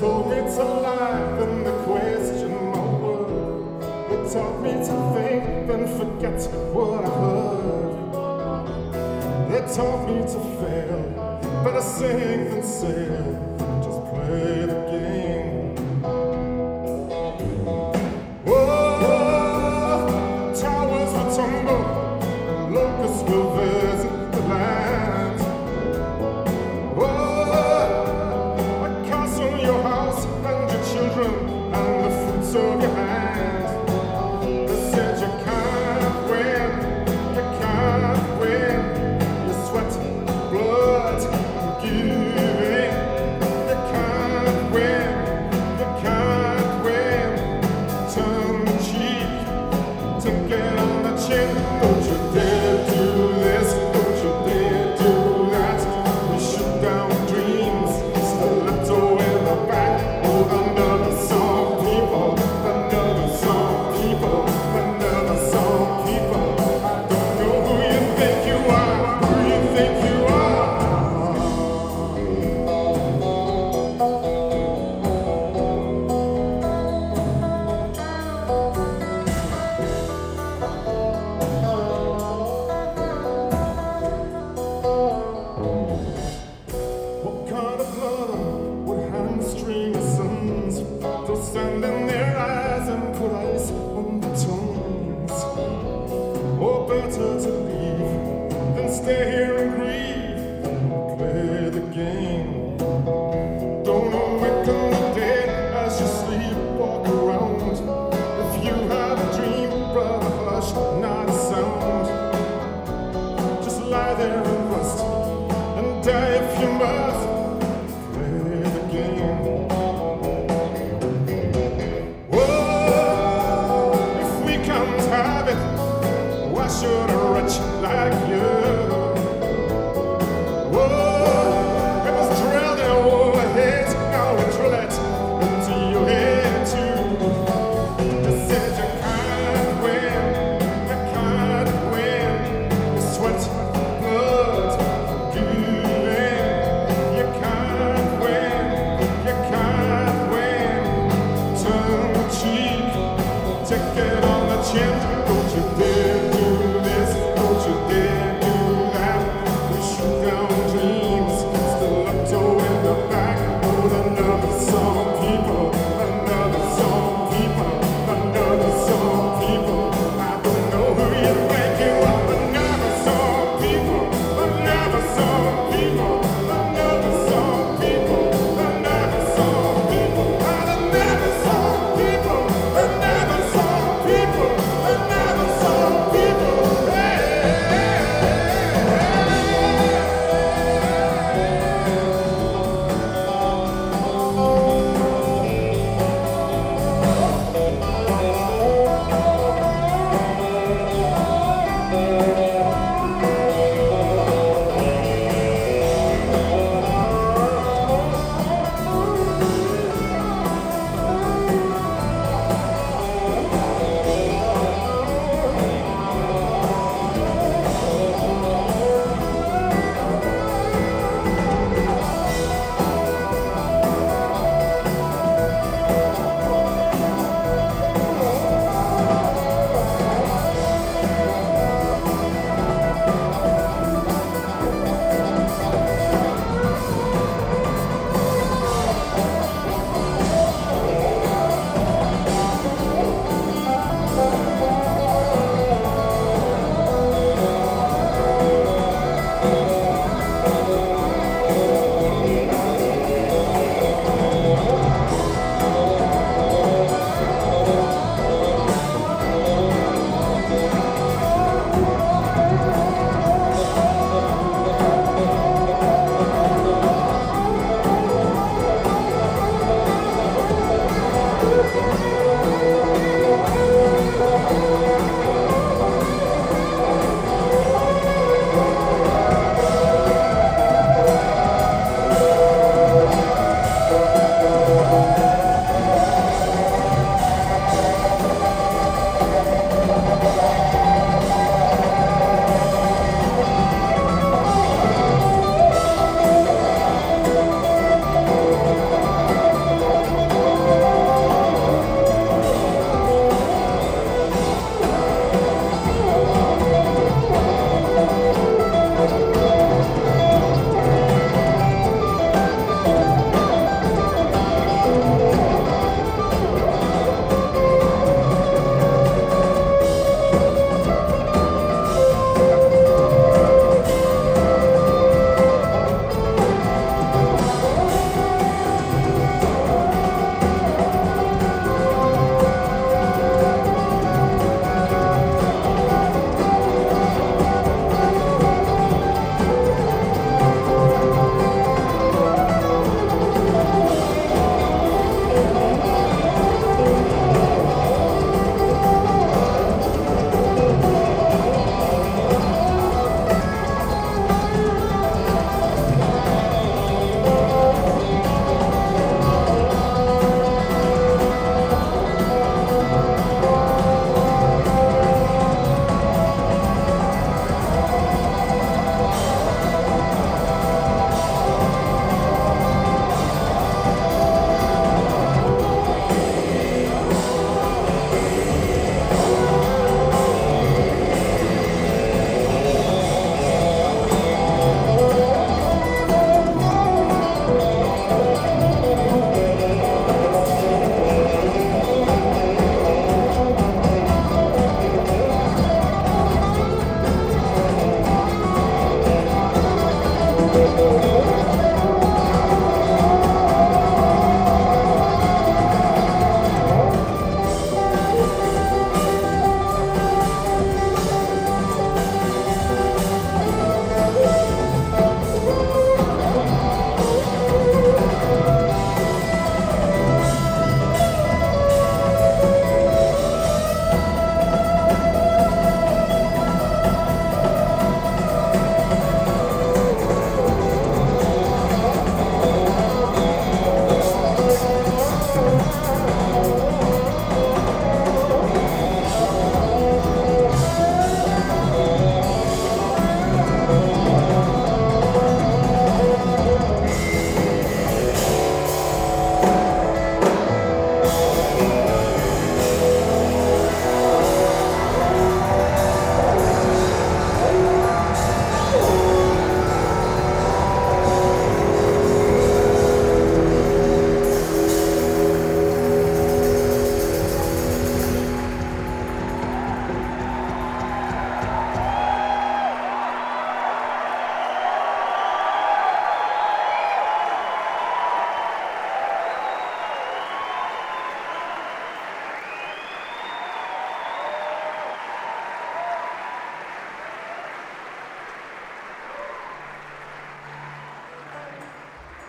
told me to life and to question my word. They taught me to think and forget what I heard. They taught me to fail, better sing than sail, just play the game. Whoa, towers will tumble, locusts will visit the land. Whoa, a castle, your house, and your children, and the fruits of your hand. They said you can't win, you can't win. You sweat, blood, and giving. You can't win, you can't win. Turn the cheek to get on the chin. Don't you dare do this, don't you dare do that. We shoot down dreams, stiletto in the back. Oh, another song, people, another song, people, another song, people. I don't know who you think you are, who you think you are. What kind of lover would hamstring the sons? They'll stand in their eyes and put ice on the tongues. Or better to leave than stay here and grieve and play the game. Don't awaken the dead as you sleep, walk around. If you have a dream, brother, hush, not a sound. Just lie there and rest and die if you must. Play the game. Whoa, if we can't have it, why should a wretch like you? Whoa, it was drilled in our heads, now we drill it into your head too. They said you can't win, you can't win. You sweat, blood, giving. You can't win, you can't win. Turn the cheek, take it on the chin.